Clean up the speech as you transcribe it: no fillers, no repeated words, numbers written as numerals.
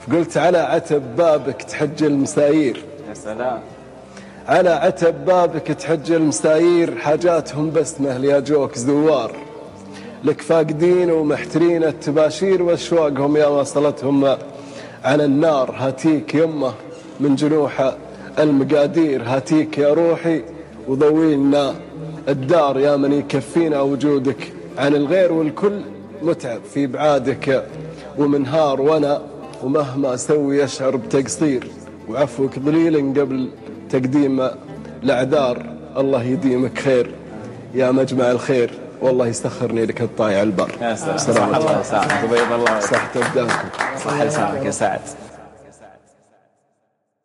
قلت على عتب بابك تحج المسايير. يا سلام. على عتب بابك تحج المسايير، حاجاتهم بسمه ليجوك زوار، لك فاقدين ومحترين التباشير، واشواقهم يا وصلتهم عن النار. هاتيك يمه من جنوح المقادير، هاتيك يا روحي وضويلنا الدار، يا من يكفينا وجودك عن الغير، والكل متعب في بعادك ومنهار. وانا ومهما اسوي اشعر بتقصير، وعفوك ضليل قبل تقديم الاعذار. الله يديمك خير يا مجمع الخير، والله يسخرني لك الطايع البر. يا سلام. صح الله يسعدك وبيض الله. صحة أبدانكم. صح لسانك يا سعد.